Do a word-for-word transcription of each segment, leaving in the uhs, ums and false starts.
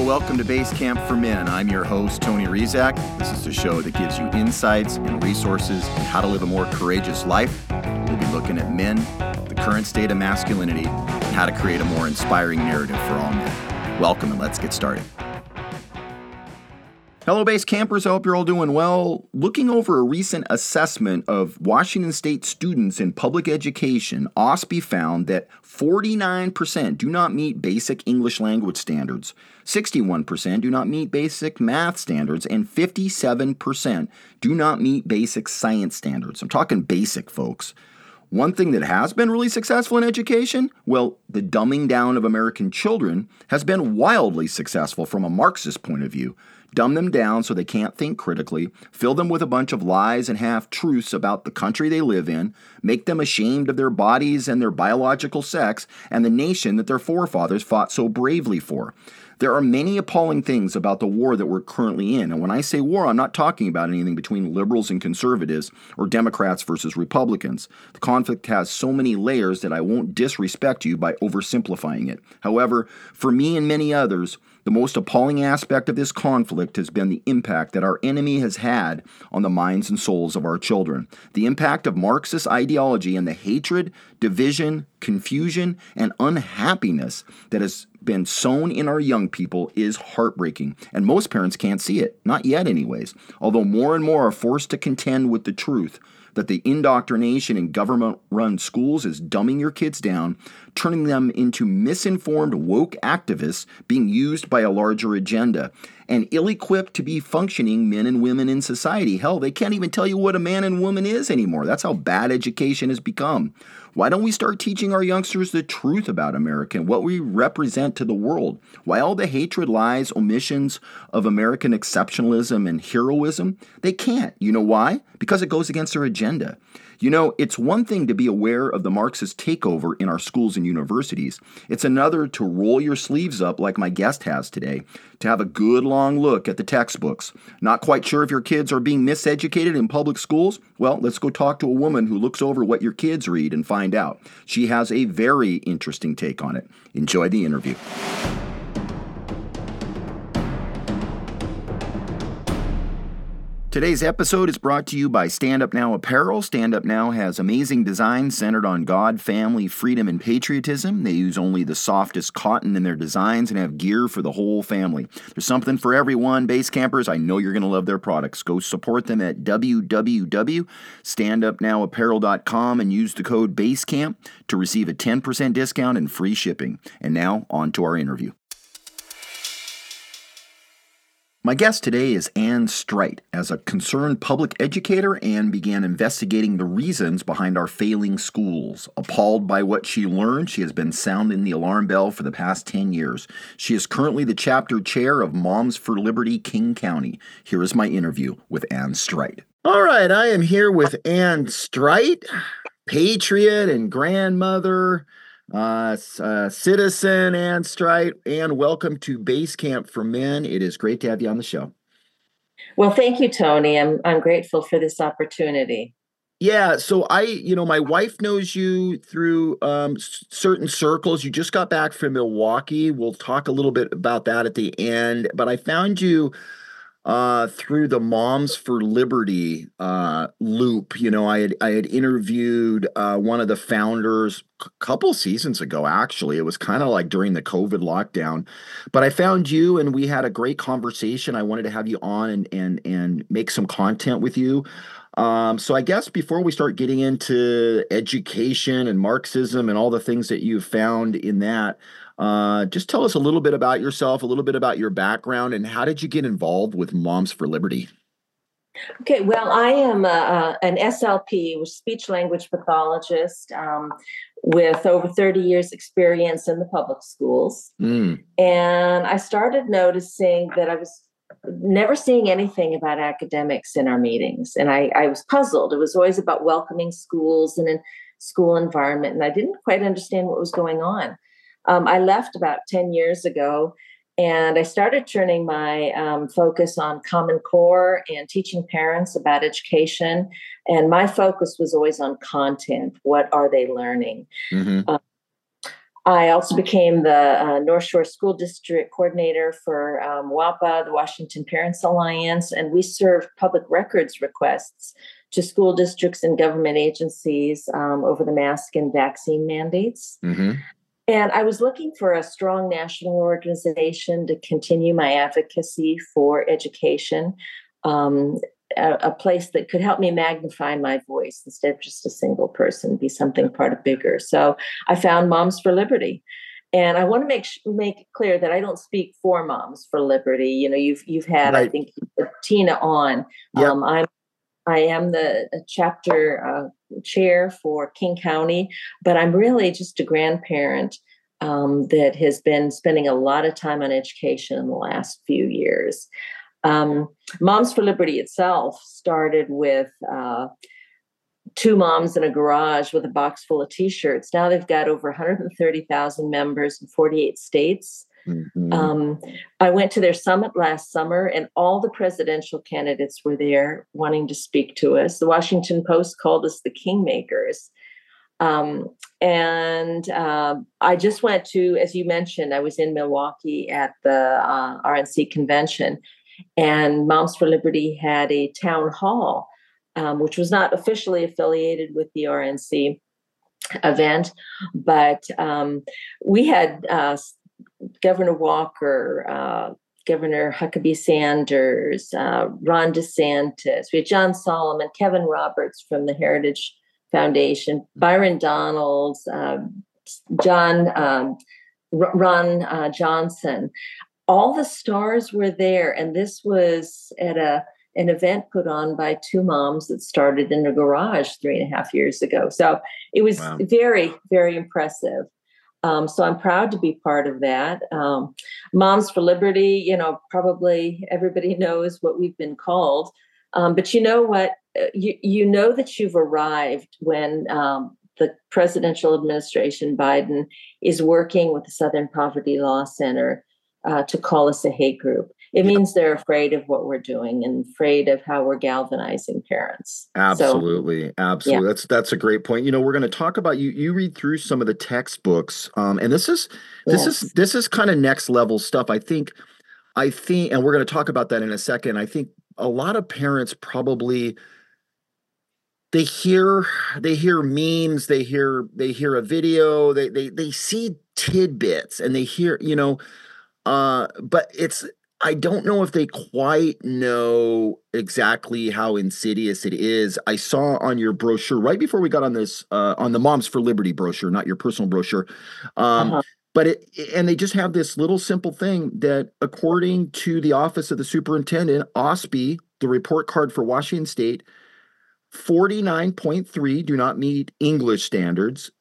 welcome to Base Camp for Men. I'm your host, Tony Rizak. This is the show that gives you insights and resources on how to live a more courageous life. We'll be looking at men, the current state of masculinity, and how to create a more inspiring narrative for all men. Welcome, and let's get started. Hello, Base Campers. I hope you're all doing well. Looking over a recent assessment of Washington State students in public education, O S B found that forty-nine percent do not meet basic English language standards, sixty-one percent do not meet basic math standards, and fifty-seven percent do not meet basic science standards. I'm talking basic, folks. One thing that has been really successful in education, well, the dumbing down of American children has been wildly successful from a Marxist point of view. Dumb them down so they can't think critically, fill them with a bunch of lies and half-truths about the country they live in, make them ashamed of their bodies and their biological sex and the nation that their forefathers fought so bravely for. There are many appalling things about the war that we're currently in, and when I say war, I'm not talking about anything between liberals and conservatives or Democrats versus Republicans. The conflict has so many layers that I won't disrespect you by oversimplifying it. However, for me and many others, the most appalling aspect of this conflict has been the impact that our enemy has had on the minds and souls of our children. The impact of Marxist ideology and the hatred, division, confusion, and unhappiness that has been sown in our young people is heartbreaking, and most parents can't see it, not yet anyways, although more and more are forced to contend with the truth that the indoctrination in government-run schools is dumbing your kids down, turning them into misinformed woke activists being used by a larger agenda, and ill-equipped to be functioning men and women in society. Hell, they can't even tell you what a man and woman is anymore. That's how bad education has become. Why don't we start teaching our youngsters the truth about America and what we represent to the world? Why all the hatred, lies, omissions of American exceptionalism and heroism? They can't. You know why? Because it goes against their agenda. You know, it's one thing to be aware of the Marxist takeover in our schools and universities. It's another to roll your sleeves up like my guest has today, to have a good long look at the textbooks. Not quite sure if your kids are being miseducated in public schools? Well, let's go talk to a woman who looks over what your kids read and find out. She has a very interesting take on it. Enjoy the interview. Today's episode is brought to you by Stand Up Now Apparel. Stand Up Now has amazing designs centered on God, family, freedom, and patriotism. They use only the softest cotton in their designs and have gear for the whole family. There's something for everyone, base campers. I know you're going to love their products. Go support them at w w w dot stand up now apparel dot com and use the code BASECAMP to receive a ten percent discount and free shipping. And now, on to our interview. My guest today is Ann Streit. As a concerned public educator, Ann began investigating the reasons behind our failing schools. Appalled by what she learned, she has been sounding the alarm bell for the past ten years. She is currently the chapter chair of Moms for Liberty King County. Here is my interview with Ann Streit. All right, I am here with Ann Streit, patriot and grandmother, Uh, uh, citizen Ann Streit. Ann, welcome to Base Camp for Men. It is great to have you on the show. Well, thank you, Tony. I'm I'm grateful for this opportunity. Yeah, so I, you know, my wife knows you through um, s- certain circles. You just got back from Milwaukee. We'll talk a little bit about that at the end. But I found you uh through the Moms for Liberty uh loop. You know, I had I had interviewed uh one of the founders a couple seasons ago. Actually, it was kind of like during the COVID lockdown, but I found you and we had a great conversation. I wanted to have you on and and and make some content with you. Um so I guess before we start getting into education and Marxism and all the things that you've found in that, Uh, just tell us a little bit about yourself, a little bit about your background, and how did you get involved with Moms for Liberty? Okay, well, I am a, a, an S L P, speech language pathologist, um, with over thirty years experience in the public schools. Mm. And I started noticing that I was never seeing anything about academics in our meetings. And I, I was puzzled. It was always about welcoming schools and a school environment. And I didn't quite understand what was going on. Um, I left about ten years ago, and I started turning my um, focus on Common Core and teaching parents about education. And my focus was always on content. What are they learning? Mm-hmm. Uh, I also became the uh, North Shore School District Coordinator for um, WAPA, the Washington Parents Alliance, and we serve public records requests to school districts and government agencies um, over the mask and vaccine mandates. Mm-hmm. And I was looking for a strong national organization to continue my advocacy for education, um, a, a place that could help me magnify my voice instead of just a single person, be something part of bigger. So I found Moms for Liberty. And I want to make make it clear that I don't speak for Moms for Liberty. You know, you've you've had, right. I think, Tina on. Yep. Um, I'm I am the chapter uh, chair for King County, but I'm really just a grandparent um, that has been spending a lot of time on education in the last few years. Um, Moms for Liberty itself started with uh, two moms in a garage with a box full of T-shirts. Now they've got over one hundred thirty thousand members in forty-eight states. Mm-hmm. Um, I went to their summit last summer, and all the presidential candidates were there wanting to speak to us. The Washington Post called us the Kingmakers. Um, and uh, I just went to, as you mentioned, I was in Milwaukee at the uh, R N C convention, and Moms for Liberty had a town hall, um, which was not officially affiliated with the R N C event, but um, we had uh, Governor Walker, uh, Governor Huckabee Sanders, uh, Ron DeSantis, we had John Solomon, Kevin Roberts from the Heritage Foundation, Byron Donalds, uh, John, um, Ron uh, Johnson. All the stars were there, and this was at a an event put on by two moms that started in a garage three and a half years ago. So it was wow. very, very impressive. Um, so I'm proud to be part of that. Um, Moms for Liberty, you know, probably everybody knows what we've been called. Um, but you know what? You, you know that you've arrived when um, the presidential administration, Biden, is working with the Southern Poverty Law Center uh, to call us a hate group. It means they're afraid of what we're doing and afraid of how we're galvanizing parents. Absolutely. So, absolutely. Yeah. That's, that's a great point. You know, we're going to talk about, you, you read through some of the textbooks, um, and this is, this yes. is, this is kind of next level stuff. I think, I think, and we're going to talk about that in a second. I think a lot of parents probably, they hear, they hear memes, they hear, they hear a video, they, they, they see tidbits and they hear, you know, uh, but it's, I don't know if they quite know exactly how insidious it is. I saw on your brochure right before we got on this, uh, on the Moms for Liberty brochure, not your personal brochure. Um, uh-huh. But it, and they just have this little simple thing that according to the Office of the Superintendent, O S B I, the report card for Washington State, forty-nine point three do not meet English standards.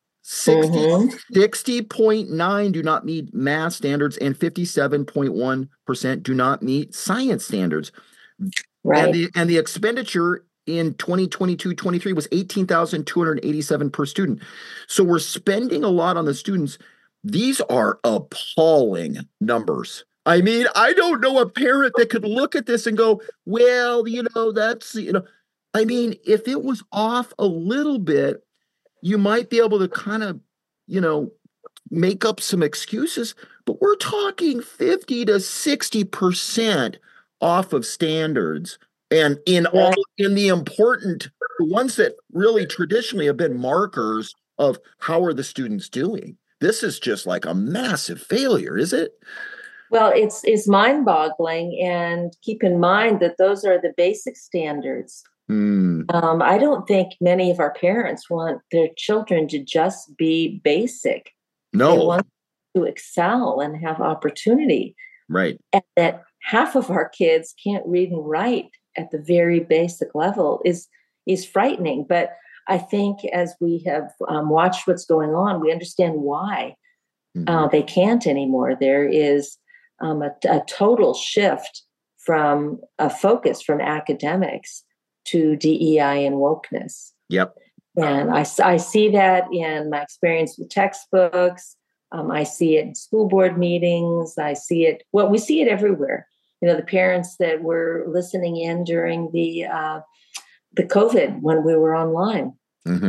sixty point nine do not meet math standards, and fifty-seven point one percent do not meet science standards. Right. And the and the expenditure in twenty twenty-two twenty-three was eighteen thousand two hundred eighty-seven per student. So we're spending a lot on the students. These are appalling numbers. I mean, I don't know a parent that could look at this and go, well, you know, that's, you know, I mean, if it was off a little bit, you might be able to kind of, you know, make up some excuses, but we're talking fifty to sixty percent off of standards. And in yeah. all, in the important, the ones that really traditionally have been markers of how are the students doing. This is just like a massive failure, is it? Well, it's, it's mind-boggling, and keep in mind that those are the basic standards. Mm. Um, I don't think many of our parents want their children to just be basic. No. They want to excel and have opportunity. Right. And that half of our kids can't read and write at the very basic level is is frightening. But I think as we have um, watched what's going on, we understand why mm-hmm. uh, they can't anymore. There is um, a, a total shift from a focus from academics to D E I and wokeness. Yep. And I, I see that in my experience with textbooks. Um, I see it in school board meetings. I see it, well, we see it everywhere. You know, the parents that were listening in during the uh, the COVID when we were online. Mm-hmm.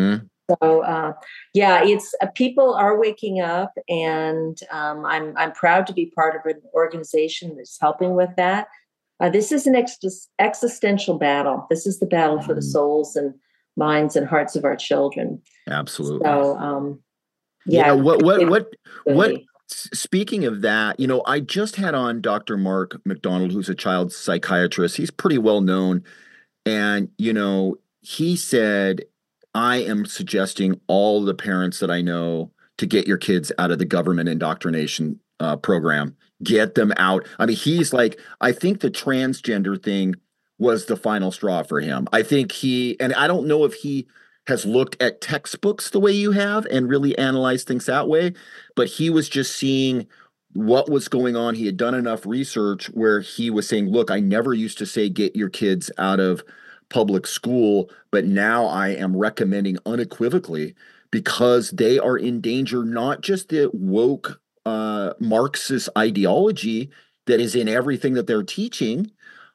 So, uh, yeah, it's uh, people are waking up, and um, I'm I'm proud to be part of an organization that's helping with that. Uh, this is an ex- existential battle. This is the battle for the Mhm. souls and minds and hearts of our children. Absolutely. So, um, Yeah. yeah, What, what, it's what, what, opportunity. s- speaking of that, you know, I just had on doctor Mark McDonald, who's a child psychiatrist. He's pretty well known. And, you know, he said, I am suggesting all the parents that I know to get your kids out of the government indoctrination uh, program. Get them out. I mean, he's like, I think the transgender thing was the final straw for him. I think he, and I don't know if he has looked at textbooks the way you have and really analyzed things that way, but he was just seeing what was going on. He had done enough research where he was saying, look, I never used to say get your kids out of public school, but now I am recommending unequivocally because they are in danger, not just the woke uh, Marxist ideology that is in everything that they're teaching.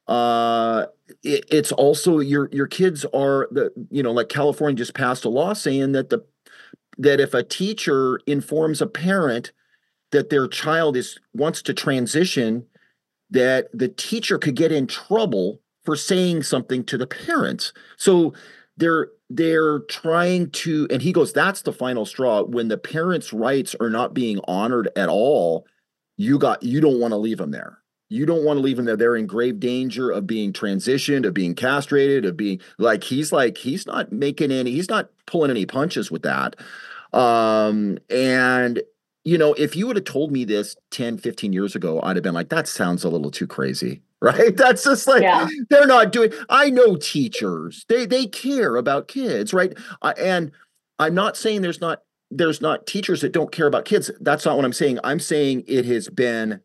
Uh, it, it's also your your kids are the you know like California just passed a law saying that the that if a teacher informs a parent that their child is wants to transition, that the teacher could get in trouble for saying something to the parents. So they're they're trying to, and he goes, that's the final straw. When the parents' rights are not being honored at all, you got you don't want to leave them there. You don't want to leave them there. They're in grave danger of being transitioned, of being castrated, of being like he's like he's not making any, he's not pulling any punches with that. Um, and you know, if you would have told me this ten, fifteen years ago, I'd have been like, that sounds a little too crazy, right? That's just like, Yeah, they're not doing, I know teachers, they, they care about kids, right? Uh, and I'm not saying there's not, there's not teachers that don't care about kids. That's not what I'm saying. I'm saying it has been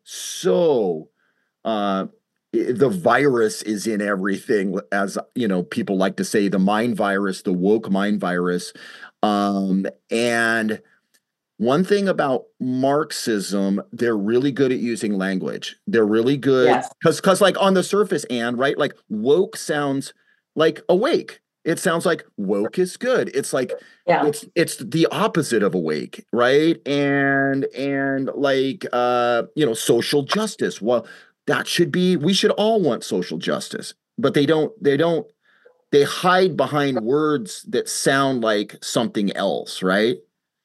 so, uh, the virus is in everything, as you know, people like to say, the mind virus, the woke mind virus. Um, and one thing about Marxism, they're really good at using language. They're really good yes, because because like on the surface, and right, like woke sounds like awake. It sounds like woke is good. It's like yeah, it's it's the opposite of awake, right? And and like uh, you know, social justice. Well, that should be, we should all want social justice, but they don't, they don't, they hide behind words that sound like something else, right?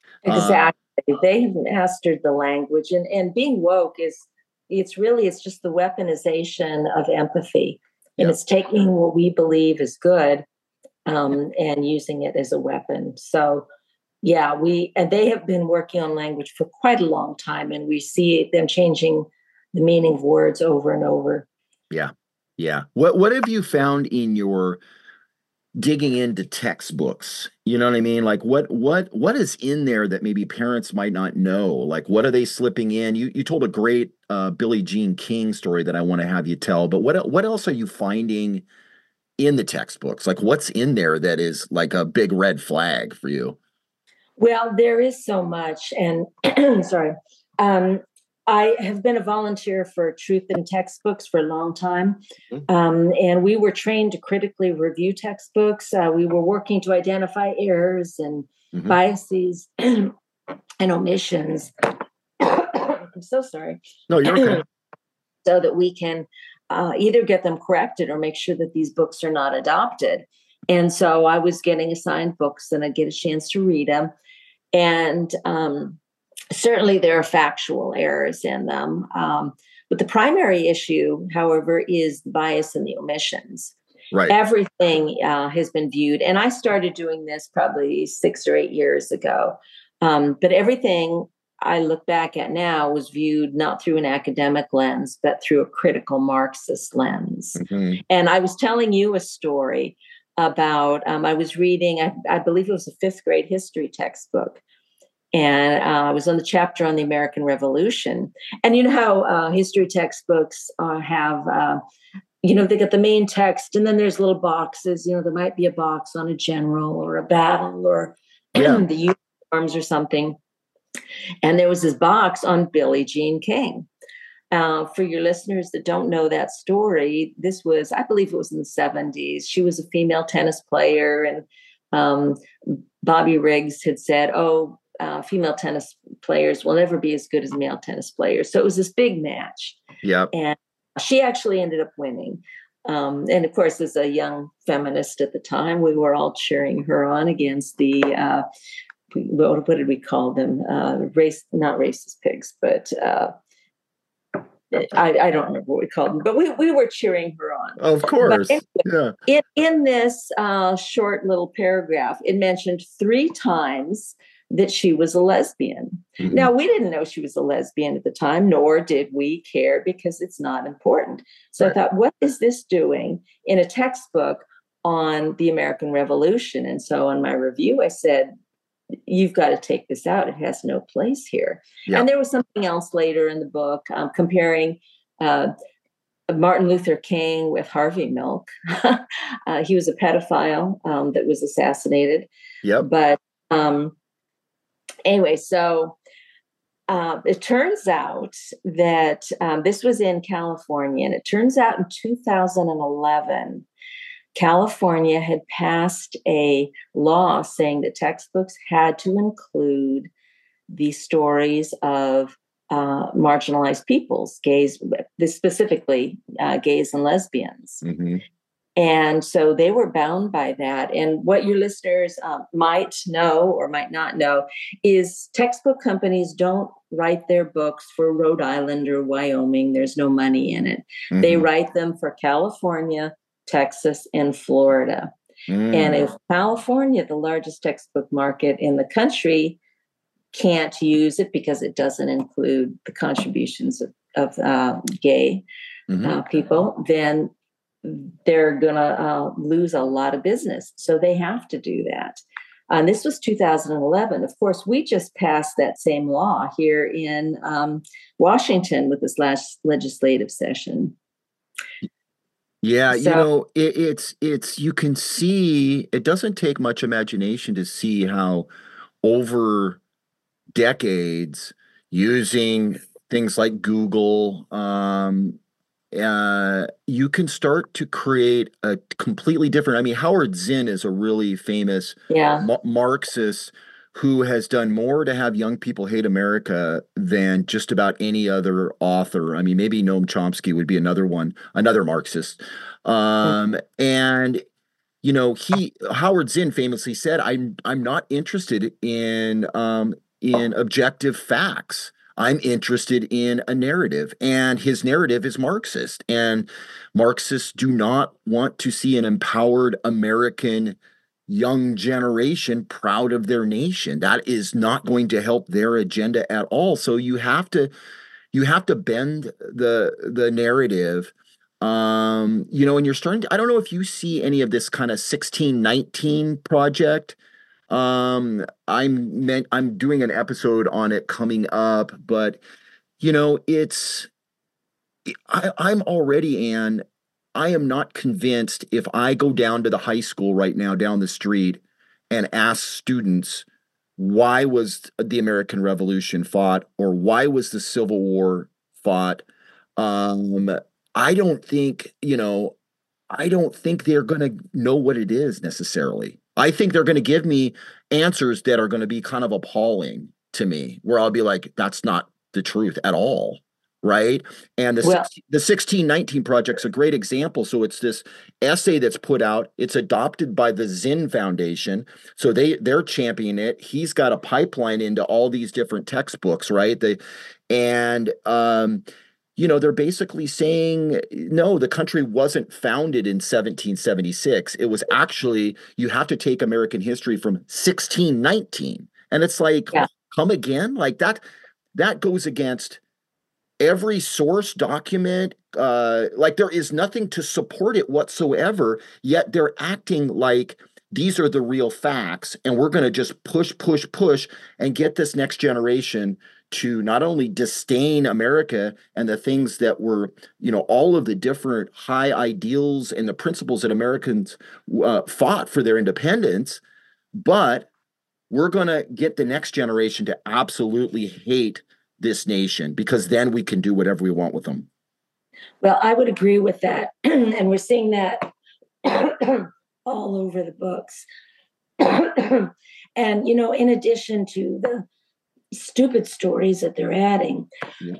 Uh, exactly. They have mastered the language, and and being woke is it's really it's just the weaponization of empathy, and yeah. it's taking what we believe is good um, and using it as a weapon. So yeah, we and they have been working on language for quite a long time, and we see them changing the meaning of words over and over. Yeah. Yeah. What what have you found in your digging into textbooks? You know what I mean? Like what what what is in there that maybe parents might not know? Like what are they slipping in? You you told a great uh Billie Jean King story that I want to have you tell, but what what else are you finding in the textbooks? Like what's in there that is like a big red flag for you? Well, there is so much, and sorry, um, I have been a volunteer for Truth in Textbooks for a long time, um, and we were trained to critically review textbooks. Uh, we were working to identify errors and Mm-hmm. biases and omissions. I'm so sorry. No, you're okay. So that we can uh, either get them corrected or make sure that these books are not adopted. And so I was getting assigned books and I'd get a chance to read them. And um, certainly there are factual errors in them. Um, but the primary issue, however, is the bias and the omissions. Right. Everything uh, has been viewed, and I started doing this probably six or eight years ago. Um, but everything I look back at now was viewed not through an academic lens, but through a critical Marxist lens. Mm-hmm. And I was telling you a story about, um, I was reading, I, I believe it was a fifth grade history textbook. And uh, I was on the chapter on the American Revolution. And you know how uh, history textbooks uh, have, uh, you know, they got the main text, and then there's little boxes. You know, there might be a box on a general or a battle or Yeah. the uniforms or something. And there was this box on Billie Jean King. Uh, for your listeners that don't know that story, this was, I believe it was in the seventies. She was a female tennis player, and um, Bobby Riggs had said, oh, uh, female tennis players will never be as good as male tennis players. So it was this big match. Yep. And she actually ended up winning. Um, and of course, as a young feminist at the time, we were all cheering her on against the, uh, what, what did we call them? Uh, race, not racist pigs, but uh, I, I don't remember what we called them, but we, we were cheering her on. Of course. Anyway, yeah. in, in this uh, short little paragraph, it mentioned three times that she was a lesbian. Mm-hmm. Now, we didn't know she was a lesbian at the time, nor did we care because it's not important. So right. I thought, what is this doing in a textbook on the American Revolution? And so on my review, I said, you've got to take this out. It has no place here. Yeah. And there was something else later in the book um, comparing uh, Martin Luther King with Harvey Milk. uh, he was a pedophile um, that was assassinated. Yep. But um, anyway, so uh, it turns out that um, this was in California, and it turns out in two thousand eleven, California had passed a law saying that textbooks had to include the stories of uh, marginalized peoples, gays, specifically uh, gays and lesbians. Mm-hmm. And so they were bound by that. And what your listeners um, might know or might not know is textbook companies don't write their books for Rhode Island or Wyoming. There's no money in it. Mm-hmm. They write them for California, Texas, and Florida. Mm. And if California, the largest textbook market in the country, can't use it because it doesn't include the contributions of, of uh, gay mm-hmm. uh, people, then they're going to uh, lose a lot of business. So they have to do that. And this was two thousand eleven. Of course, we just passed that same law here in um, Washington with this last legislative session. Yeah, So, you know, it, it's it's you can see it doesn't take much imagination to see how over decades using things like Google, um, uh, you can start to create a completely different. I mean, Howard Zinn is a really famous yeah. ma- Marxist who has done more to have young people hate America than just about any other author. I mean, maybe Noam Chomsky would be another one, another Marxist. Um, mm-hmm. And, you know, he, Howard Zinn famously said, I'm, I'm not interested in, um, in objective facts. I'm interested in a narrative, and his narrative is Marxist, and Marxists do not want to see an empowered American young generation proud of their nation. That is not going to help their agenda at all. So you have to, you have to bend the, the narrative. Um, you know, and you're starting to, I don't know if you see any of this kind of sixteen nineteen project. Um, I'm meant, I'm doing an episode on it coming up, but you know, it's, I, I'm already, Ann, I am not convinced if I go down to the high school right now down the street and ask students, why was the American Revolution fought, or why was the Civil War fought? Um, I don't think, you know, I don't think they're going to know what it is necessarily. I think they're going to give me answers that are going to be kind of appalling to me, where I'll be like, that's not the truth at all. Right. And the, well, the sixteen nineteen Project's a great example. So it's this essay that's put out. It's adopted by the Zinn Foundation. So they, they're championing it. He's got a pipeline into all these different textbooks. Right. They, and, um, you know, they're basically saying, no, the country wasn't founded in seventeen seventy-six. It was actually, you have to take American history from sixteen nineteen. And it's like, yeah. Come again? Like that, that goes against every source document. Uh, like there is nothing to support it whatsoever, yet they're acting like these are the real facts. And we're going to just push, push, push and get this next generation to not only disdain America and the things that were, you know, all of the different high ideals and the principles that Americans uh, fought for their independence, but we're going to get the next generation to absolutely hate this nation, because then we can do whatever we want with them. Well, I would agree with that. And we're seeing that all over the books. And, you know, in addition to the stupid stories that they're adding,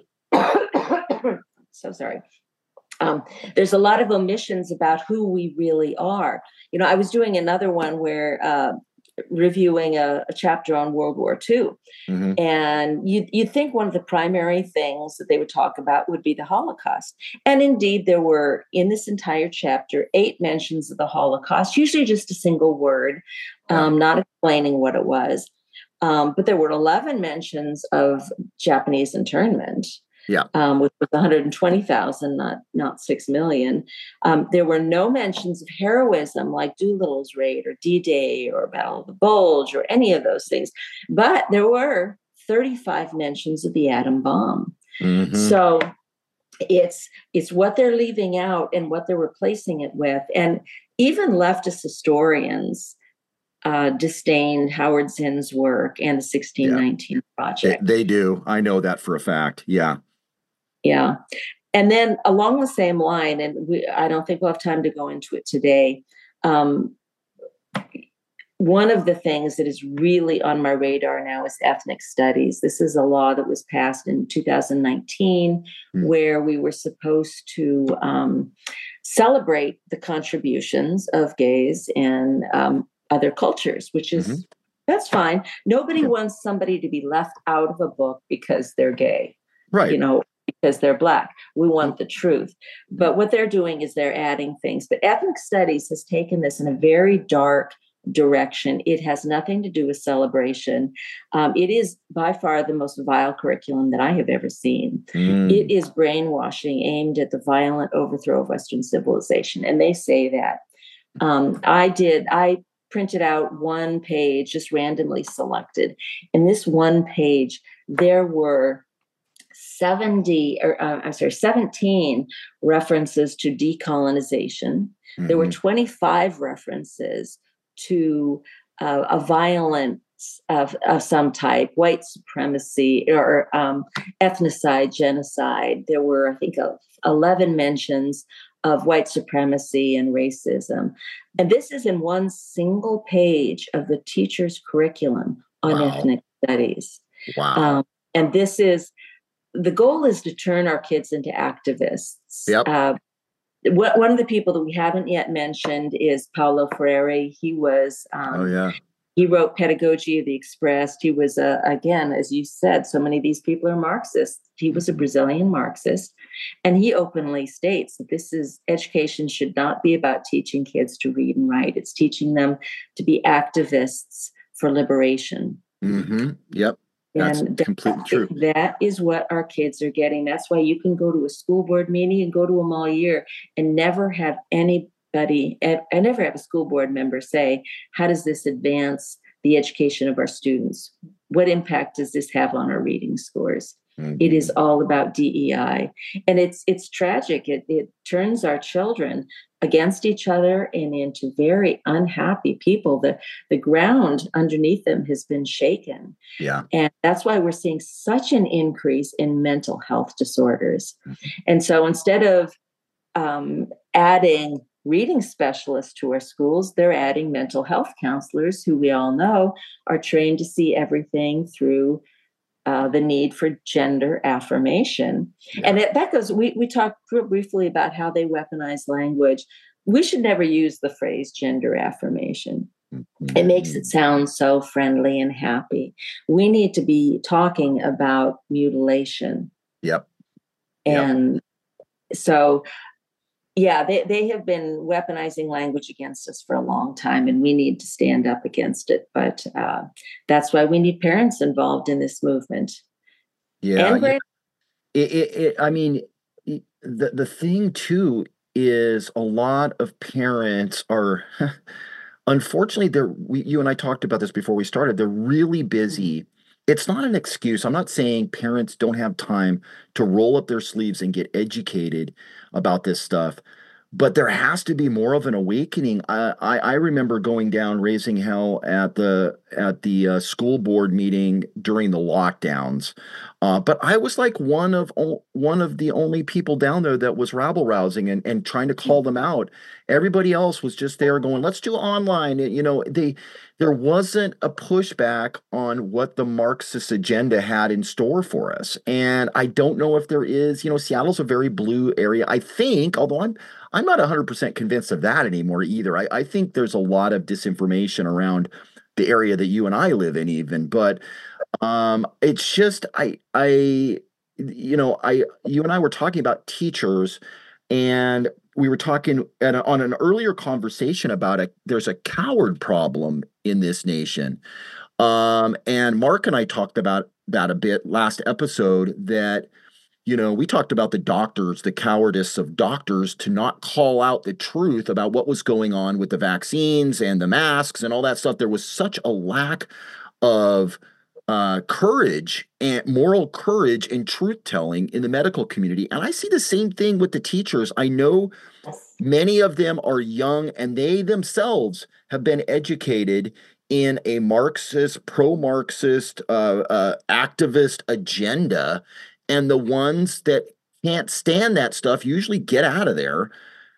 yeah. So sorry. Um, there's a lot of omissions about who we really are. You know, I was doing another one where uh, reviewing a, a chapter on World War Two. Mm-hmm. And you, you'd think one of the primary things that they would talk about would be the Holocaust. And indeed, there were, in this entire chapter, eight mentions of the Holocaust, usually just a single word, um, yeah. not explaining what it was. Um, but there were eleven mentions of Japanese internment. Yeah, um, which was one hundred twenty thousand, not not six million. Um, there were no mentions of heroism like Doolittle's raid or D-Day or Battle of the Bulge or any of those things. But there were thirty-five mentions of the atom bomb. Mm-hmm. So it's it's what they're leaving out and what they're replacing it with. And even leftist historians uh, disdained Howard Zinn's work and the sixteen nineteen yeah. Project. They, they do. I know that for a fact. Yeah. Yeah. And then along the same line, and we, I don't think we'll have time to go into it today, um, one of the things that is really on my radar now is ethnic studies. This is a law that was passed in two thousand nineteen, mm. where we were supposed to um, celebrate the contributions of gays and um, other cultures, which is, mm-hmm. that's fine. Nobody sure. wants somebody to be left out of a book because they're gay. Right. You know, because they're Black. We want the truth. But what they're doing is they're adding things. But ethnic studies has taken this in a very dark direction. It has nothing to do with celebration. Um, it is by far the most vile curriculum that I have ever seen. Mm. It is brainwashing aimed at the violent overthrow of Western civilization. And they say that. Um, I did, I printed out one page, just randomly selected. In this one page, there were seventy, or uh, I'm sorry, seventeen references to decolonization. Mm-hmm. There were twenty-five references to uh, a violence of, of some type, white supremacy or um, ethnocide, genocide. There were, I think, eleven mentions of white supremacy and racism. And this is in one single page of the teacher's curriculum on wow. ethnic studies. Wow. Um, and this is, the goal is to turn our kids into activists. Yep. Uh, one of the people that we haven't yet mentioned is Paulo Freire. He was, um, oh yeah, he wrote Pedagogy of the Expressed. He was, uh, again, as you said, so many of these people are Marxists. He was a Brazilian Marxist, and he openly states that this is education should not be about teaching kids to read and write. It's teaching them to be activists for liberation. Mm-hmm. Yep. That's and completely that, true. That is what our kids are getting. That's why you can go to a school board meeting and go to them all year and never have anybody, I never have a school board member say, how does this advance the education of our students? What impact does this have on our reading scores? Mm-hmm. It is all about D E I. And it's it's tragic. It, it turns our children against each other and into very unhappy people. The, the ground underneath them has been shaken. Yeah. And that's why we're seeing such an increase in mental health disorders. Mm-hmm. And so instead of um, adding reading specialists to our schools, they're adding mental health counselors who we all know are trained to see everything through Uh, the need for gender affirmation. Yeah. And it, that goes, we, we talked briefly about how they weaponize language. We should never use the phrase gender affirmation. Mm-hmm. It makes it sound so friendly and happy. We need to be talking about mutilation. Yep. And yep. so, yeah, they, they have been weaponizing language against us for a long time, and we need to stand up against it. But uh, that's why we need parents involved in this movement. Yeah. And yeah. It, it, it, I mean, the, the thing, too, is a lot of parents are, unfortunately, they're, we, you and I talked about this before we started, they're really busy. It's not an excuse. I'm not saying parents don't have time to roll up their sleeves and get educated about this stuff. but there has to be more of an awakening. I, I, I remember going down raising hell at the at the uh, school board meeting during the lockdowns, uh, but I was like one of o- one of the only people down there that was rabble rousing and, and trying to call them out. Everybody else was just there going, "Let's do online." You know, they there wasn't a pushback on what the Marxist agenda had in store for us, and I don't know if there is. You know, Seattle's a very blue area. I think, although I'm I'm not one hundred percent convinced of that anymore either. I, I think there's a lot of disinformation around the area that you and I live in even, but um it's just I I you know, I you and I were talking about teachers, and we were talking at a, on an earlier conversation about a there's a coward problem in this nation. Um and Mark and I talked about that a bit last episode, that you know, we talked about the doctors, the cowardice of doctors to not call out the truth about what was going on with the vaccines and the masks and all that stuff. There was such a lack of uh, courage and moral courage and truth telling in the medical community. And I see the same thing with the teachers. I know Yes. many of them are young and they themselves have been educated in a Marxist, pro Marxist, uh, uh, activist agenda. And the ones that can't stand that stuff usually get out of there.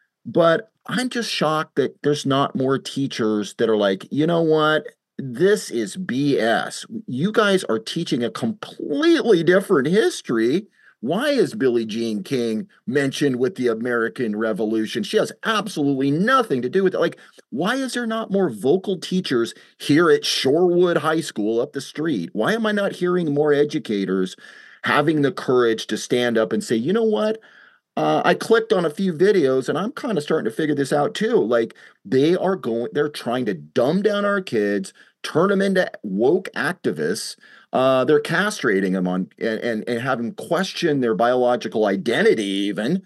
But I'm just shocked that there's not more teachers that are like, you know what? This is B S. You guys are teaching a completely different history. Why is Billie Jean King mentioned with the American Revolution? She has absolutely nothing to do with it. Like, why is there not more vocal teachers here at Shorewood High School up the street? Why am I not hearing more educators having the courage to stand up and say, you know what? Uh, I clicked on a few videos and I'm kind of starting to figure this out too. Like they are going, they're trying to dumb down our kids, turn them into woke activists. Uh, they're castrating them on and, and, and have them question their biological identity even.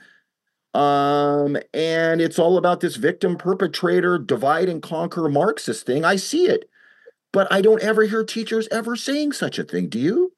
Um, and it's all about this victim perpetrator divide and conquer Marxist thing. I see it, but I don't ever hear teachers ever saying such a thing. Do you?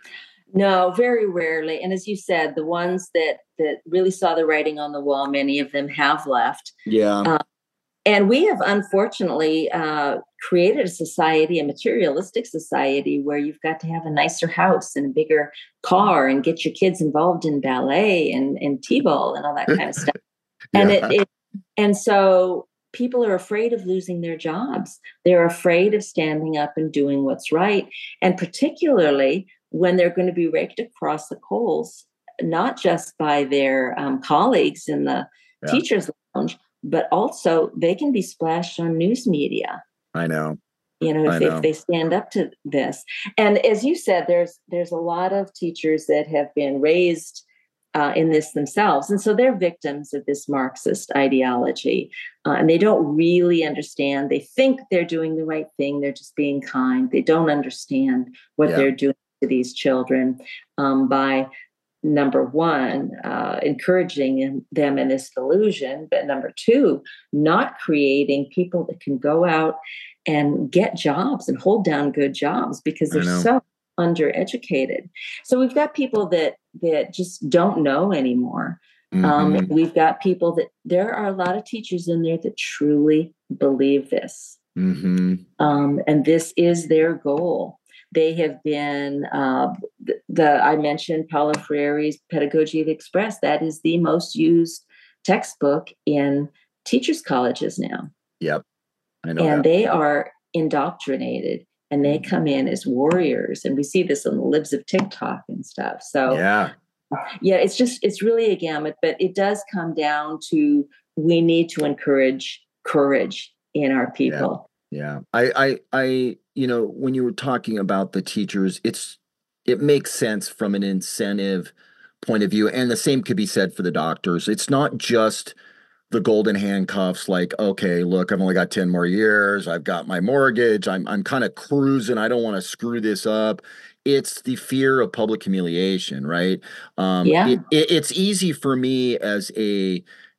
No, very rarely. And as you said, the ones that that really saw the writing on the wall, many of them have left. Yeah, Uh, and we have unfortunately uh, created a society, a materialistic society, where you've got to have a nicer house and a bigger car and get your kids involved in ballet and, and t-ball and all that kind of stuff. And it, yeah, it and so people are afraid of losing their jobs. They're afraid of standing up and doing what's right. And particularly when they're going to be raked across the coals, not just by their um, colleagues in the yeah. teachers' lounge, but also they can be splashed on news media. I know, You know, I if, if know. they stand up to this. And as you said, there's there's a lot of teachers that have been raised uh, in this themselves. And so they're victims of this Marxist ideology. Uh, and they don't really understand. They think they're doing the right thing. They're just being kind. They don't understand what Yeah, they're doing to these children um, by, number one, uh, encouraging them in this delusion. But number two, not creating people that can go out and get jobs and hold down good jobs because they're I know. so undereducated. So we've got people that that just don't know anymore. Um, Hmm. we've got people that there are a lot of teachers in there that truly believe this, Hmm. um, and this is their goal. They have been uh, the, the I mentioned Paulo Freire's Pedagogy of the Express. That is the most used textbook in teachers' colleges now, Yep, I know and that. they are indoctrinated and they Mhm. come in as warriors, and we see this on the libs of TikTok and stuff. So Yeah, yeah, it's just it's really a gamut, but it does come down to we need to encourage courage in our yeah, people. yeah. I, I, I, you know, when you were talking about the teachers, it's it makes sense from an incentive point of view, and the same could be said for the doctors. It's not just the golden handcuffs, like, okay, look, I've only got ten more years, I've got my mortgage, i'm i'm kind of cruising, I don't want to screw this up. It's the fear of public humiliation, right? um Yeah. it, it it's easy for me as a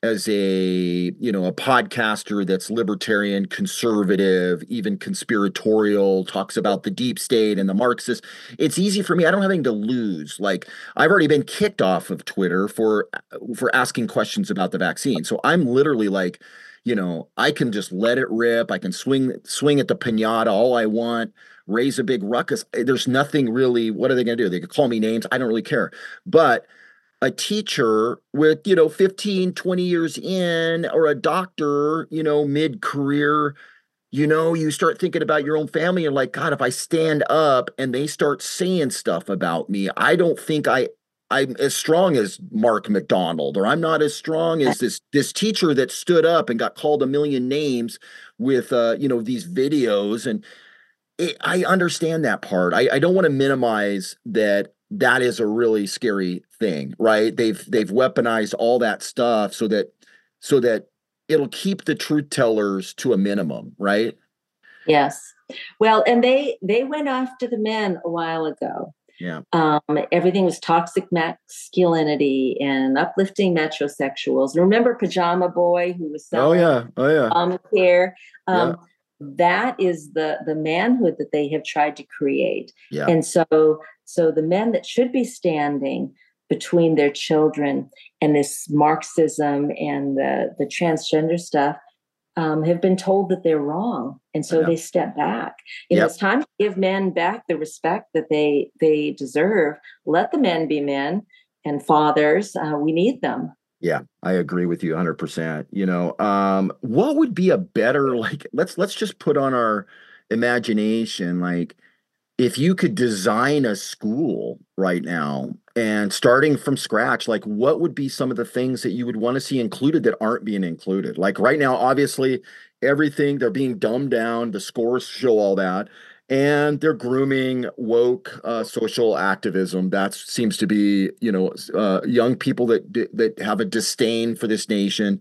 as a, you know, a podcaster that's libertarian, conservative, even conspiratorial, talks about the deep state and the Marxist, it's easy for me. I don't have anything to lose. Like, I've already been kicked off of Twitter for for asking questions about the vaccine. So I'm literally like, you know, I can just let it rip. I can swing swing at the pinata all I want, raise a big ruckus. There's nothing really, what are they going to do? They could call me names. I don't really care. But a teacher with, you know, fifteen, twenty years in, or a doctor, you know, mid-career, you know, you start thinking about your own family and like, God, if I stand up and they start saying stuff about me, I don't think I I'm as strong as Mark McDonald, or I'm not as strong as this this teacher that stood up and got called a million names with uh, you know, these videos. And it, I understand that part. I, I don't want to minimize that. That is a really scary thing, right? They've they've weaponized all that stuff so that so that it'll keep the truth tellers to a minimum, right? Yes. Well, and they they went after the men a while ago. Yeah. Um, everything was toxic masculinity and uplifting metrosexuals. And remember Pajama Boy, who was Oh selling yeah. Oh yeah. um, care? Yeah. Um, that is the the manhood that they have tried to create. Yeah. And so so the men that should be standing between their children and this Marxism and the the transgender stuff um, have been told that they're wrong, and so Yeah. they step back. You know, Yep. it's time to give men back the respect that they they deserve. Let the men be men and fathers. Uh, we need them. Yeah, I agree with you one hundred percent. You know, um, what would be a better, like, let's let's just put on our imagination, like, if you could design a school right now and starting from scratch, like, what would be some of the things that you would want to see included that aren't being included? Like right now, obviously, everything, they're being dumbed down. The scores show all that. And they're grooming woke uh, social activism. That seems to be, you know, uh, young people that that have a disdain for this nation.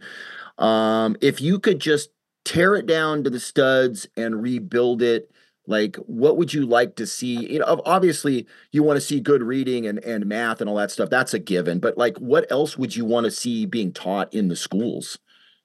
Um, if you could just tear it down to the studs and rebuild it, like, what would you like to see? You know, obviously you want to see good reading and, and math and all that stuff. That's a given. But like, what else would you want to see being taught in the schools?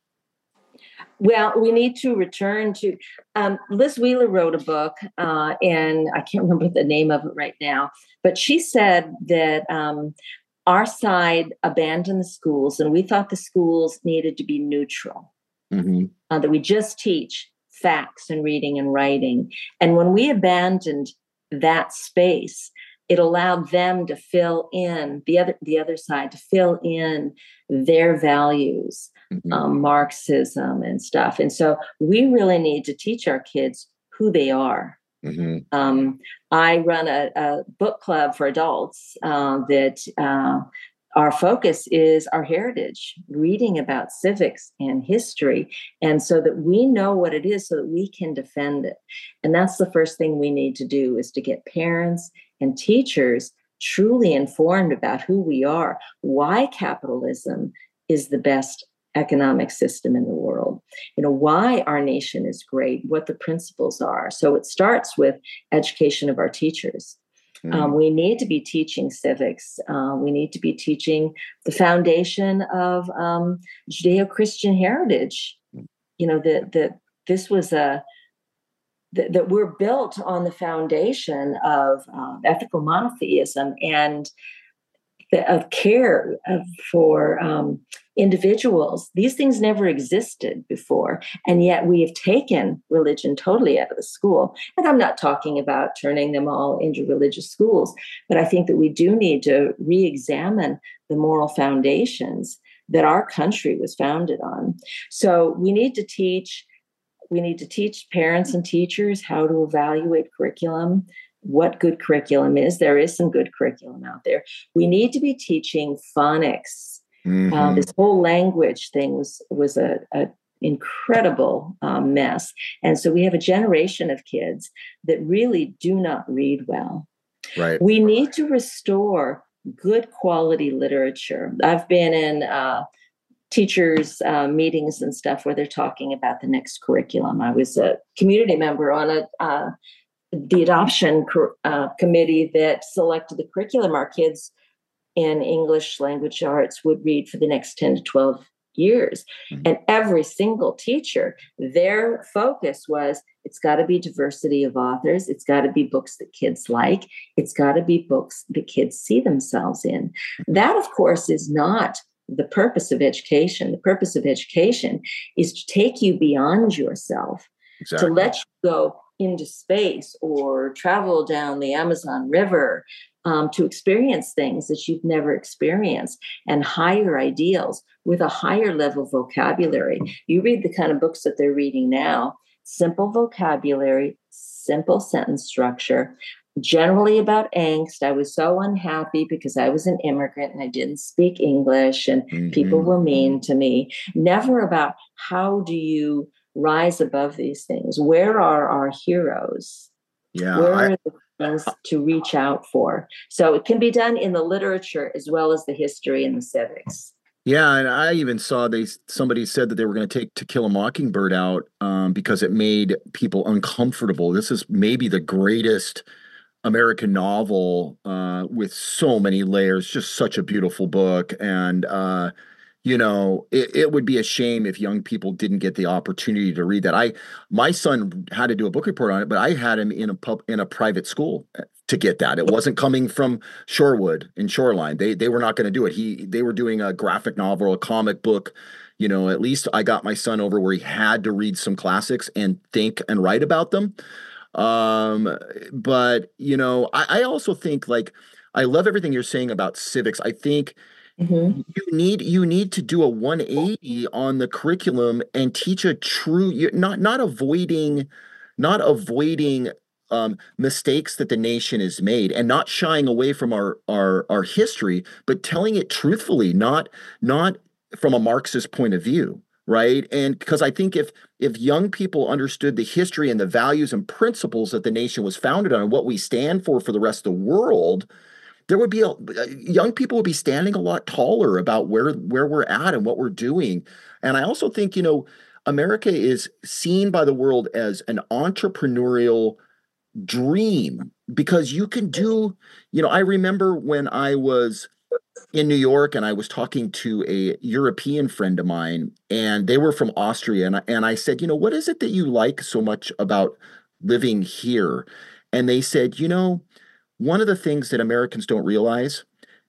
Well, we need to return to um, Liz Wheeler wrote a book, uh, and I can't remember the name of it right now, but she said that um, our side abandoned the schools, and we thought the schools needed to be neutral, Mm-hmm. uh, that we just teach facts and reading and writing. And when we abandoned that space, it allowed them to fill in the other the other side to fill in their values, Mm-hmm. um, Marxism and stuff. And so we really need to teach our kids who they are. Mm-hmm. Um, I run a, a book club for adults uh, that uh, our focus is our heritage, reading about civics and history, and so that we know what it is so that we can defend it. And that's the first thing we need to do, is to get parents and teachers truly informed about who we are, why capitalism is the best economic system in the world, you know, why our nation is great, what the principles are. So it starts with education of our teachers. Mm. Um, we need to be teaching civics. Uh, we need to be teaching the foundation of um, Judeo-Christian heritage. You know, that that this was a that, that we're built on the foundation of uh, ethical monotheism and the, of care of, for um, individuals. These things never existed before, and yet we have taken religion totally out of the school. And I'm not talking about turning them all into religious schools, but I think that we do need to re-examine the moral foundations that our country was founded on. So we need to teach, we need to teach parents and teachers how to evaluate curriculum, what good curriculum is. There is some good curriculum out there. We need to be teaching phonics. Mm-hmm. Uh, this whole language thing was was a, a incredible um, mess, and so we have a generation of kids that really do not read well. Right. We need to restore good quality literature. I've been in uh, teachers' uh, meetings and stuff where they're talking about the next curriculum. I was a community member on a uh, the adoption uh, committee that selected the curriculum our kids in English language arts would read for the next ten to twelve years. Mhm. And every single teacher, their focus was it's got to be diversity of authors. It's got to be books that kids like. It's got to be books that kids see themselves in. That, of course, is not the purpose of education. The purpose of education is to take you beyond yourself, Exactly. to let you go into space or travel down the Amazon River, um, to experience things that you've never experienced, and higher ideals with a higher level vocabulary. You read the kind of books that they're reading now, simple vocabulary, simple sentence structure, generally about angst. I was so unhappy because I was an immigrant and I didn't speak English and Mhm. people were mean to me. Never about how do you rise above these things? Where are our heroes? Yeah, Where I, are the things to reach out for? So it can be done in the literature as well as the history and the civics. yeah, and I even saw they somebody said that they were going to take To Kill a Mockingbird out um, because it made people uncomfortable. This is maybe the greatest American novel uh, with so many layers, just such a beautiful book. And, uh, you know, it, it would be a shame if young people didn't get the opportunity to read that. I, my son had to do a book report on it, but I had him in a pub, in a private school to get that. It wasn't coming from Shorewood and Shoreline. They, they were not going to do it. He, they were doing a graphic novel, a comic book. You know, at least I got my son over where he had to read some classics and think and write about them. Um, but you know, I, I also think like I love everything you're saying about civics. I think Mm-hmm. you need you need to do a one eighty on the curriculum and teach a true you're not not avoiding not avoiding um, mistakes that the nation has made and not shying away from our our our history, but telling it truthfully, not not from a Marxist point of view, right? And because I think if if young people understood the history and the values and principles that the nation was founded on and what we stand for for the rest of the world, there would be a young people would be standing a lot taller about where where we're at and what we're doing. And I also think, you know, America is seen by the world as an entrepreneurial dream because you can do, you know, I remember when I was in New York and I was talking to a European friend of mine and they were from Austria and I, and I said, you know, what is it that you like so much about living here? And they said, you know, one of the things that Americans don't realize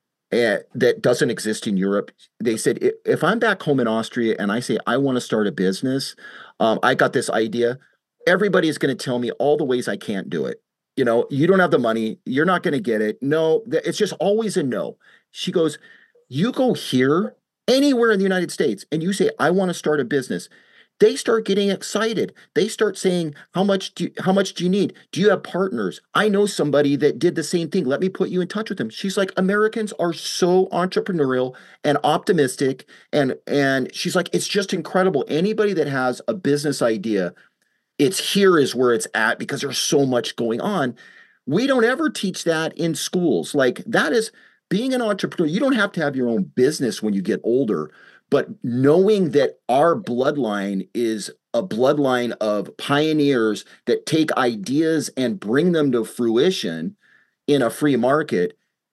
uh, that doesn't exist in Europe, they said, "I- if I'm back home in Austria and I say, I want to start a business, um, I got this idea, everybody is going to tell me all the ways I can't do it. You know, you don't have the money, you're not going to get it. No, th- it's just always a no." She goes, you go here, anywhere in the United States, and you say, I want to start a business. They start getting excited. They start saying, how much do you, how much do you need? Do you have partners? I know somebody that did the same thing. Let me put you in touch with them. She's like, Americans are so entrepreneurial and optimistic. And, and she's like, it's just incredible. Anybody that has a business idea, it's here is where it's at because there's so much going on. We don't ever teach that in schools. Like that is being an entrepreneur. You don't have to have your own business when you get older, but knowing that our bloodline is a bloodline of pioneers that take ideas and bring them to fruition in a free market,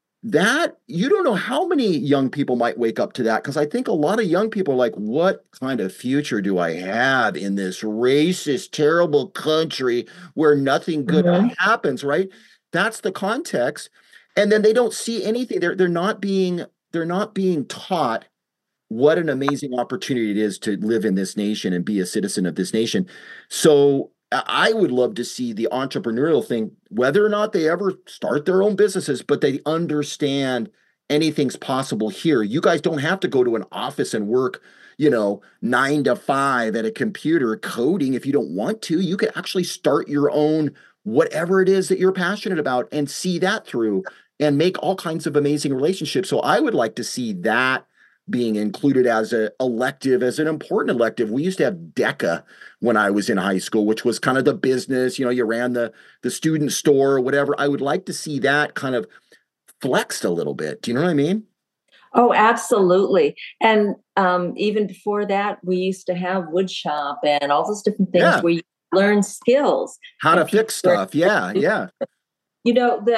that you don't know how many young people might wake up to that because I think a lot of young people are like, what kind of future do I have in this racist, terrible country where nothing good Mm-hmm. happens, right? That's the context. And then they don't see anything. They're they're not being they're not being taught what an amazing opportunity it is to live in this nation and be a citizen of this nation. So I would love to see the entrepreneurial thing, whether or not they ever start their own businesses, but they understand anything's possible here. You guys don't have to go to an office and work, you know, nine to five at a computer coding if you don't want to. You can actually start your own, whatever it is that you're passionate about, and see that through and make all kinds of amazing relationships. So I would like to see that being included as a elective, as an important elective. We used to have DECA when I was in high school, which was kind of the business, you know, you ran the the student store or whatever. I would like to see that kind of flexed a little bit. Do you know what I mean? Oh, absolutely. And um, even before that, we used to have wood shop and all those different things Yeah. where you learn skills How to and people fix were, stuff. Yeah, yeah. you know, the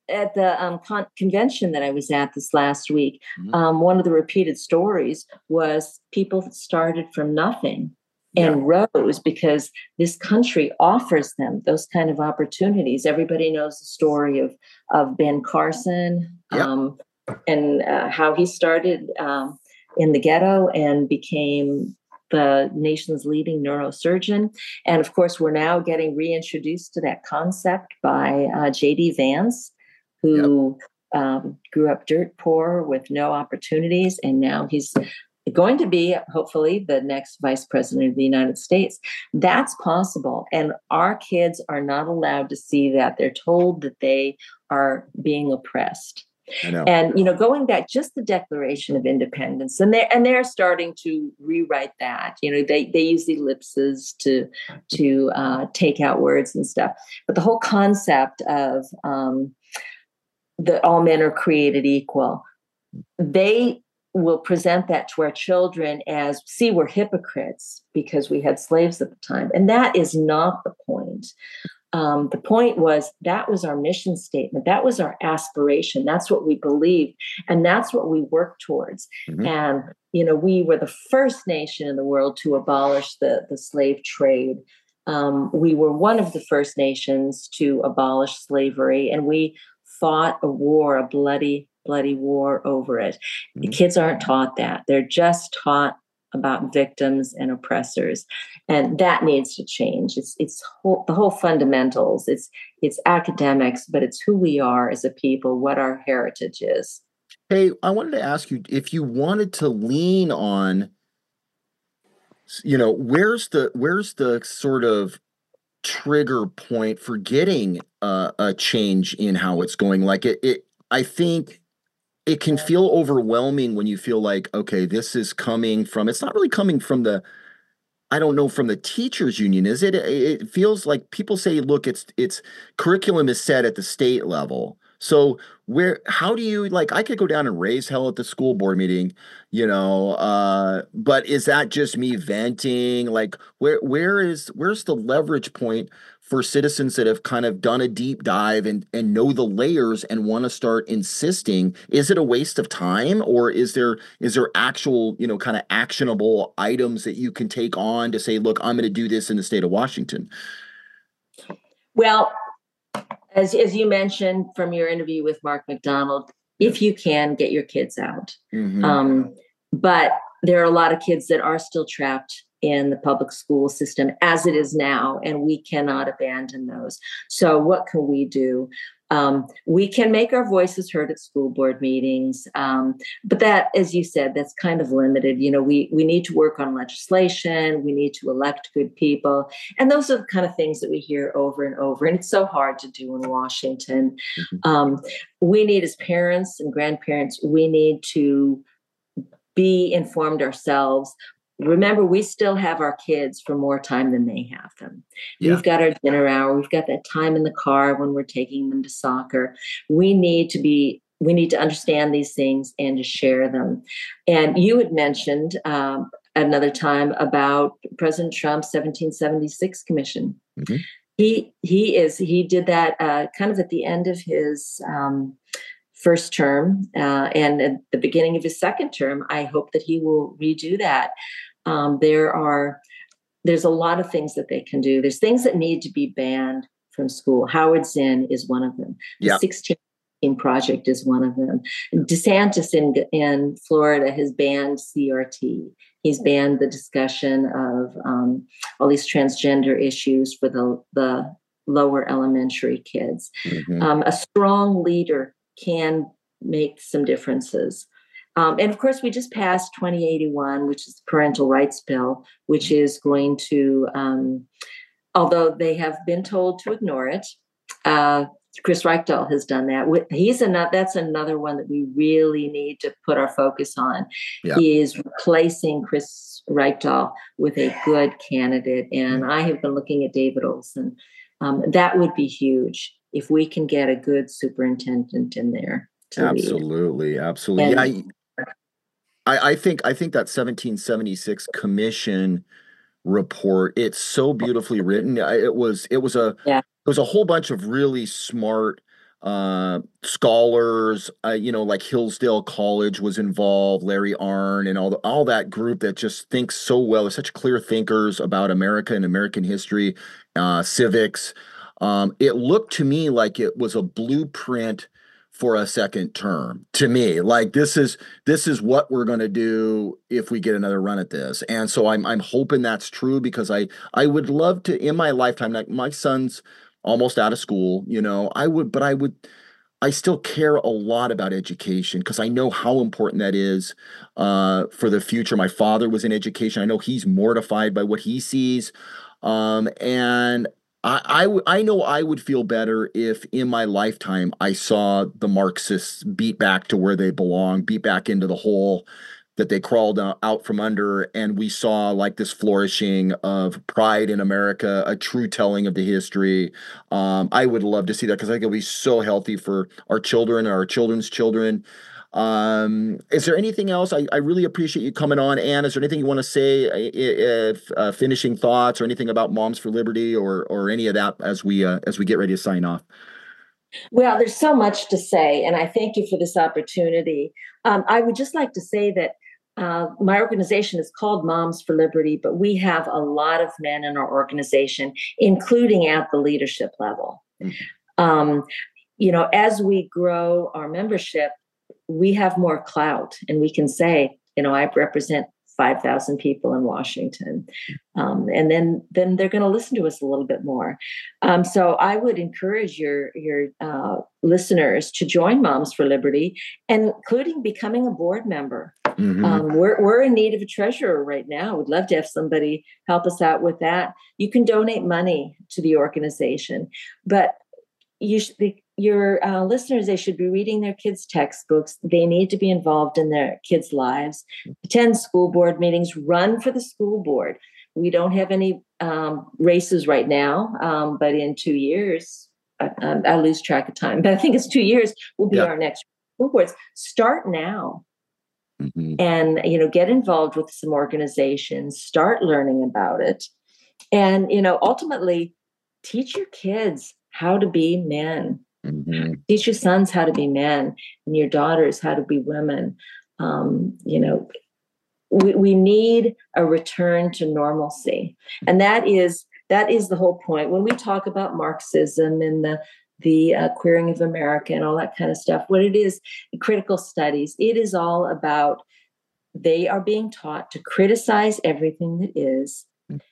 at the um, con- convention that I was at this last week, Mhm. um, one of the repeated stories was people that started from nothing Yeah. and rose because this country offers them those kind of opportunities. Everybody knows the story of of Ben Carson, Yep. um, and uh, how he started um, in the ghetto and became the nation's leading neurosurgeon. And of course, we're now getting reintroduced to that concept by uh, J D Vance, Yep. who um, grew up dirt poor with no opportunities, and now he's going to be hopefully the next vice president of the United States. That's possible. And our kids are not allowed to see that. They're told that they are being oppressed. I know. And you know, going back, just the Declaration of Independence, and they're and they're starting to rewrite that. You know, they they use the ellipses to to uh, take out words and stuff. But the whole concept of um, that all men are created equal, they will present that to our children as, see, we're hypocrites because we had slaves at the time, and that is not the point. Um, the point was that was our mission statement. That was our aspiration. That's what we believed. And that's what we worked towards. Mhm. And, you know, we were the first nation in the world to abolish the, the slave trade. Um, we were one of the first nations to abolish slavery. And we fought a war, a bloody, bloody war over it. The Mhm. kids aren't taught that. They're just taught about victims and oppressors, and that needs to change. It's it's whole, the whole fundamentals. It's it's academics, but it's who we are as a people, what our heritage is. Hey, I wanted to ask you if you wanted to lean on, you know, where's the where's the sort of trigger point for getting uh, a change in how it's going? Like it, it, I think it can feel overwhelming when you feel like, okay, this is coming from, it's not really coming from the, I don't know, from the teachers union, is it? It feels like people say, look, it's it's curriculum is set at the state level. So where, how do you, like, I could go down and raise hell at the school board meeting, you know, uh, but is that just me venting? Like, where where is where's the leverage point for citizens that have kind of done a deep dive and and know the layers and want to start insisting? Is it a waste of time, or is there is there actual, you know, kind of actionable items that you can take on to say, look, I'm going to do this in the state of Washington? Well, as as you mentioned from your interview with Mark McDonald, if you can get your kids out, Mhm. um, but there are a lot of kids that are still trapped in the public school system as it is now, and we cannot abandon those. So, what can we do? Um, we can make our voices heard at school board meetings, um, but that, as you said, that's kind of limited. You know, we we need to work on legislation. We need to elect good people, and those are the kind of things that we hear over and over. And it's so hard to do in Washington. Mhm. Um, we need, as parents and grandparents, we need to be informed ourselves. Remember, we still have our kids for more time than they have them. Yeah. We've got our dinner hour. We've got that time in the car when we're taking them to soccer. We need to be, we need to understand these things and to share them. And you had mentioned um, another time about President Trump's seventeen seventy-six commission. Mhm. He he is he did that uh, kind of at the end of his um, first term, uh, and at the beginning of his second term. I hope that he will redo that. Um, there are there's a lot of things that they can do. There's things that need to be banned from school. Howard Zinn is one of them. The Yeah. sixteen Project is one of them. DeSantis in in Florida has banned C R T. He's banned the discussion of um, all these transgender issues for the the lower elementary kids. Mhm. Um, a strong leader can make some differences. Um, and of course, we just passed twenty eighty-one, which is the parental rights bill, which is going to, um, although they have been told to ignore it, uh, Chris Reichdahl has done that. He's another. That's another one that we really need to put our focus on. Yeah. Is replacing Chris Reichdahl with a good candidate, and I have been looking at David Olson. Um, that would be huge if we can get a good superintendent in there to lead. Absolutely, absolutely. And- Yeah, I, I think I think that seventeen seventy-six commission report, it's so beautifully written. I- It was it was a Yeah. it was a whole bunch of really smart uh, scholars, uh, you know, like Hillsdale College was involved, Larry Arnn and all the, all that group that just thinks so well. They're such clear thinkers about America and American history, uh, civics. Um, it looked to me like it was a blueprint for a second term to me. Like this is this is what we're going to do if we get another run at this. And so I'm I'm hoping that's true, because I I would love to, in my lifetime, like my son's almost out of school, you know, I would but I would I still care a lot about education, because I know how important that is uh, for the future. My father was in education. I know he's mortified by what he sees. Um, and I, I, w- I know I would feel better if in my lifetime I saw the Marxists beat back to where they belong, beat back into the hole that they crawled uh, out from under, and we saw like this flourishing of pride in America, a true telling of the history. Um, I would love to see that, because I think it'll be so healthy for our children, our children's children. Um, is there anything else? I, I really appreciate you coming on, Ann. Is there anything you want to say, if uh, finishing thoughts or anything about Moms for Liberty, or or any of that as we uh, as we get ready to sign off? Well, there's so much to say, and I thank you for this opportunity. Um, I would just like to say that uh, my organization is called Moms for Liberty, but we have a lot of men in our organization, including at the leadership level. Mm-hmm. Um, you know, as we grow our membership, we have more clout, and we can say, you know, I represent five thousand people in Washington. Um, and then, then they're going to listen to us a little bit more. Um, so I would encourage your, your uh, listeners to join Moms for Liberty, and including becoming a board member. Mm-hmm. Um, we're, we're in need of a treasurer right now. We'd love to have somebody help us out with that. You can donate money to the organization, but you should be, your uh, listeners, they should be reading their kids' textbooks. They need to be involved in their kids' lives, attend school board meetings, run for the school board. We don't have any um, races right now, um, but in two years, I, I lose track of time, but I think it's two years will be yep. our next school boards. Start now. Mm-hmm. And, you know, get involved with some organizations, start learning about it. And, you know, ultimately teach your kids how to be men. Mm-hmm. Teach your sons how to be men, and your daughters how to be women. Um, you know, we, we need a return to normalcy. And that is that is the whole point. When we talk about Marxism and the the uh, queering of America and all that kind of stuff, what it is, critical studies, it is all about, they are being taught to criticize everything that is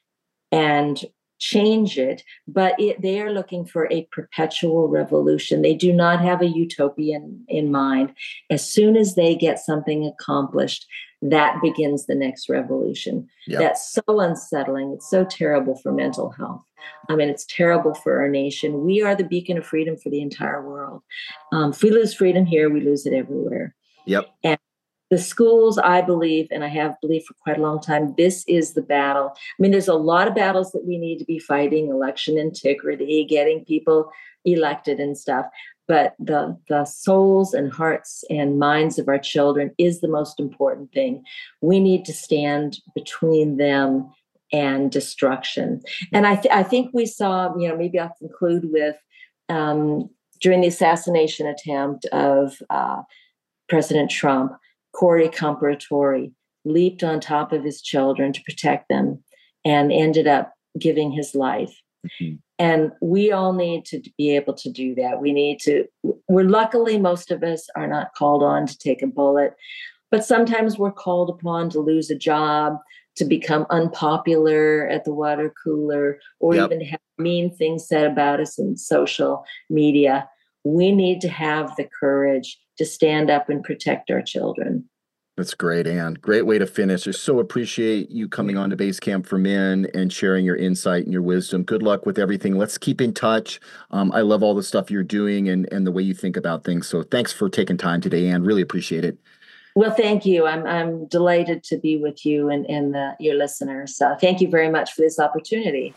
and change it, but it, they are looking for a perpetual revolution. They do not have a utopian in mind. As soon as they get something accomplished, that begins the next revolution. Yep. That's so unsettling. It's so terrible for mental health. I mean, it's terrible for our nation. We are the beacon of freedom for the entire world. Um, if we lose freedom here, we lose it everywhere. Yep. And the schools, I believe, and I have believed for quite a long time, this is the battle. I mean, there's a lot of battles that we need to be fighting: election integrity, getting people elected and stuff. But the, the souls and hearts and minds of our children is the most important thing. We need to stand between them and destruction. And I, th- I think we saw, you know, maybe I'll conclude with, um, during the assassination attempt of uh, President Trump, Corey Comparatori leaped on top of his children to protect them and ended up giving his life. Mm-hmm. And we all need to be able to do that. We need to, we're luckily, most of us are not called on to take a bullet, but sometimes we're called upon to lose a job, to become unpopular at the water cooler, or yep. even have mean things said about us in social media. We need to have the courage to stand up and protect our children. That's great, Ann. Great way to finish. I so appreciate you coming on to Base Camp for Men and sharing your insight and your wisdom. Good luck with everything. Let's keep in touch. Um, I love all the stuff you're doing and, and the way you think about things. So thanks for taking time today, Ann. Really appreciate it. Well, thank you. I'm I'm delighted to be with you and, and the, your listeners. So thank you very much for this opportunity.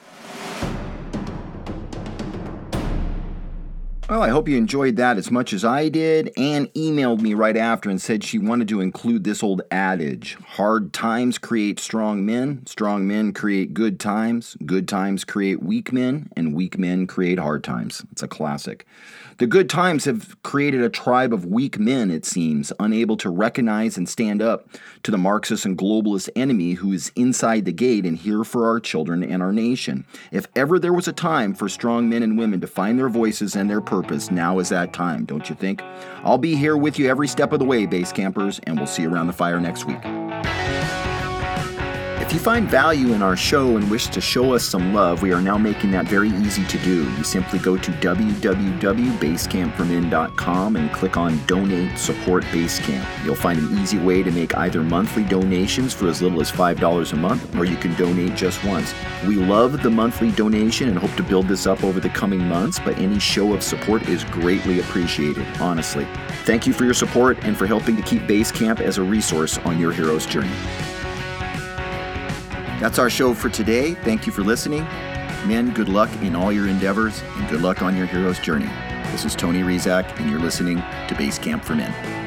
Well, I hope you enjoyed that as much as I did. Ann emailed me right after and said she wanted to include this old adage: hard times create strong men, strong men create good times, good times create weak men, and weak men create hard times. It's a classic. The good times have created a tribe of weak men, it seems, unable to recognize and stand up to the Marxist and globalist enemy who is inside the gate and here for our children and our nation. If ever there was a time for strong men and women to find their voices and their purpose, now is that time, don't you think? I'll be here with you every step of the way, base campers, and we'll see you around the fire next week. If you find value in our show and wish to show us some love, we are now making that very easy to do. You simply go to w w w dot basecamp for men dot com and click on Donate Support Basecamp. You'll find an easy way to make either monthly donations for as little as five dollars a month, or you can donate just once. We love the monthly donation and hope to build this up over the coming months, but any show of support is greatly appreciated, honestly. Thank you for your support and for helping to keep Basecamp as a resource on your hero's journey. That's our show for today. Thank you for listening. Men, good luck in all your endeavors and good luck on your hero's journey. This is Tony Rizak, and you're listening to Basecamp for Men.